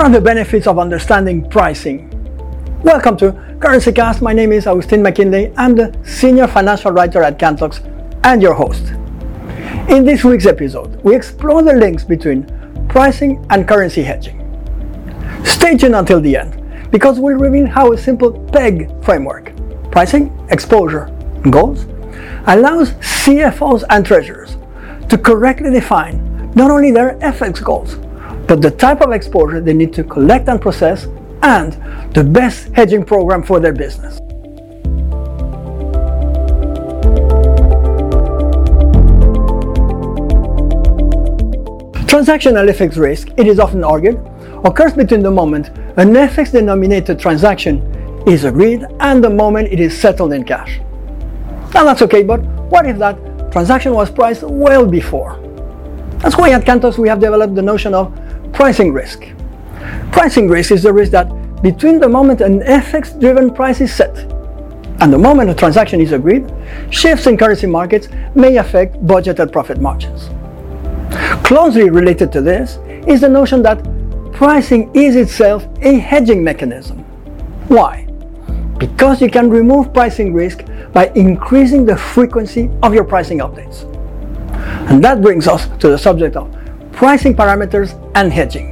are the benefits of understanding pricing? Welcome to CurrencyCast. My name is Agustin McKinley. I'm the Senior Financial Writer at Cantox and your host. In this week's episode, we explore the links between pricing and currency hedging. Stay tuned until the end, because we'll reveal how a simple PEG framework, pricing, exposure, and goals, allows CFOs and treasurers to correctly define not only their FX goals, but the type of exposure they need to collect and process, and the best hedging program for their business. Transactional FX risk, it is often argued, occurs between the moment an FX-denominated transaction is agreed and the moment it is settled in cash. Now that's okay, but what if that transaction was priced well before? That's why at Cantox we have developed the notion of pricing risk. Pricing risk is the risk that between the moment an FX-driven price is set and the moment a transaction is agreed, shifts in currency markets may affect budgeted profit margins. Closely related to this is the notion that pricing is itself a hedging mechanism. Why? Because you can remove pricing risk by increasing the frequency of your pricing updates. And that brings us to the subject of pricing parameters and hedging.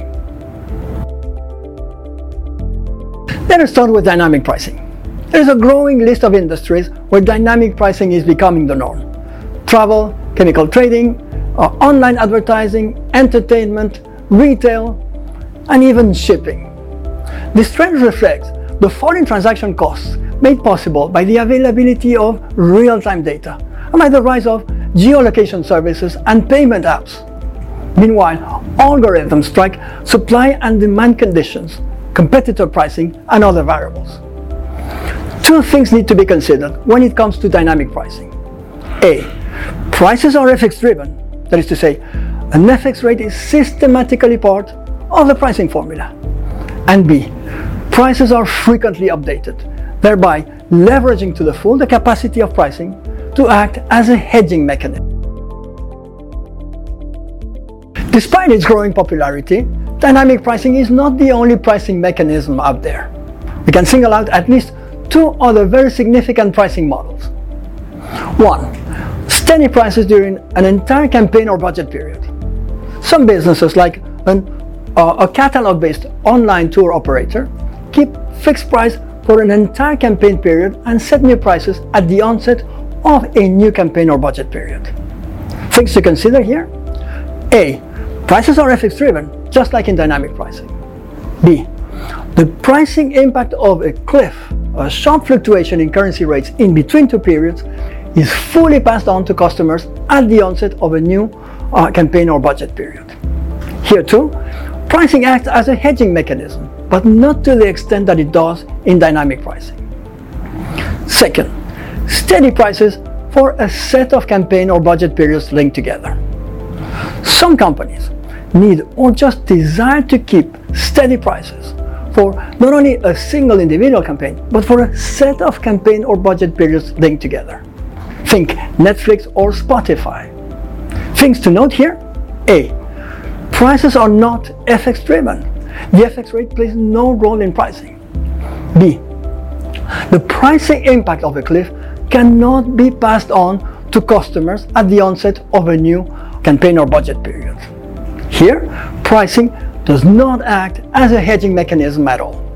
Let us start with dynamic pricing. There is a growing list of industries where dynamic pricing is becoming the norm. Travel, chemical trading, online advertising, entertainment, retail, and even shipping. This trend reflects the fall in transaction costs made possible by the availability of real-time data and by the rise of geolocation services and payment apps. Meanwhile, algorithms track supply and demand conditions, competitor pricing, and other variables. Two things need to be considered when it comes to dynamic pricing. A. Prices are FX-driven, that is to say, an FX rate is systematically part of the pricing formula. And B. Prices are frequently updated, thereby leveraging to the full the capacity of pricing to act as a hedging mechanism. Despite its growing popularity, dynamic pricing is not the only pricing mechanism out there. We can single out at least two other very significant pricing models. One, steady prices during an entire campaign or budget period. Some businesses, like a catalog-based online tour operator, keep fixed price for an entire campaign period and set new prices at the onset of a new campaign or budget period. Things to consider here: A. Prices are FX-driven, just like in dynamic pricing. B. The pricing impact of a cliff, a sharp fluctuation in currency rates in between two periods, is fully passed on to customers at the onset of a new campaign or budget period. Here too, pricing acts as a hedging mechanism, but not to the extent that it does in dynamic pricing. Second, steady prices for a set of campaign or budget periods linked together. Some companies need or just desire to keep steady prices for not only a single individual campaign, but for a set of campaign or budget periods linked together. Think Netflix or Spotify. Things to note here: A. Prices are not FX driven. The FX rate plays no role in pricing. B. The pricing impact of a cliff cannot be passed on to customers at the onset of a new campaign or budget period. Here, pricing does not act as a hedging mechanism at all.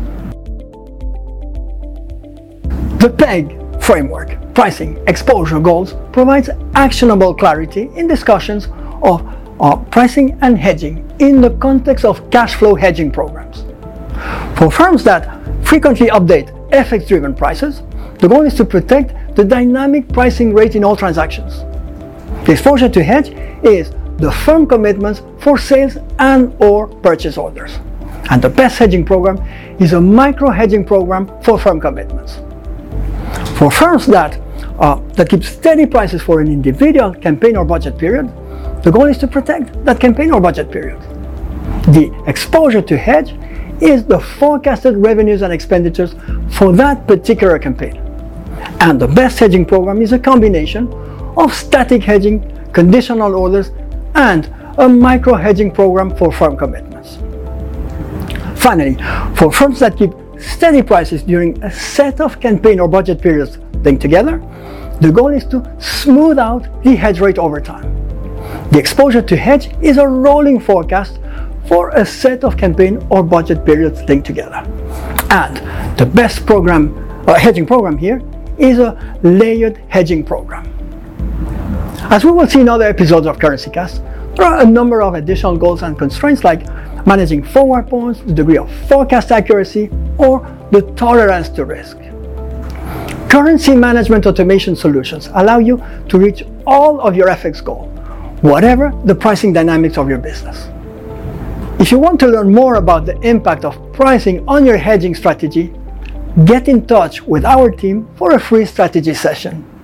The PEG framework, pricing, exposure, goals, provides actionable clarity in discussions of pricing and hedging in the context of cash flow hedging programs. For firms that frequently update FX-driven prices, the goal is to protect the dynamic pricing rate in all transactions. The exposure to hedge is the firm commitments for sales and or purchase orders. And the best hedging program is a micro hedging program for firm commitments. For firms that keep steady prices for an individual campaign or budget period, the goal is to protect that campaign or budget period. The exposure to hedge is the forecasted revenues and expenditures for that particular campaign. And the best hedging program is a combination of static hedging, conditional orders, and a micro hedging program for firm commitments. Finally, for firms that keep steady prices during a set of campaign or budget periods linked together, the goal is to smooth out the hedge rate over time. The exposure to hedge is a rolling forecast for a set of campaign or budget periods linked together. And the best hedging program here is a layered hedging program. As we will see in other episodes of CurrencyCast, there are a number of additional goals and constraints like managing forward points, the degree of forecast accuracy, or the tolerance to risk. Currency management automation solutions allow you to reach all of your FX goals, whatever the pricing dynamics of your business. If you want to learn more about the impact of pricing on your hedging strategy, get in touch with our team for a free strategy session.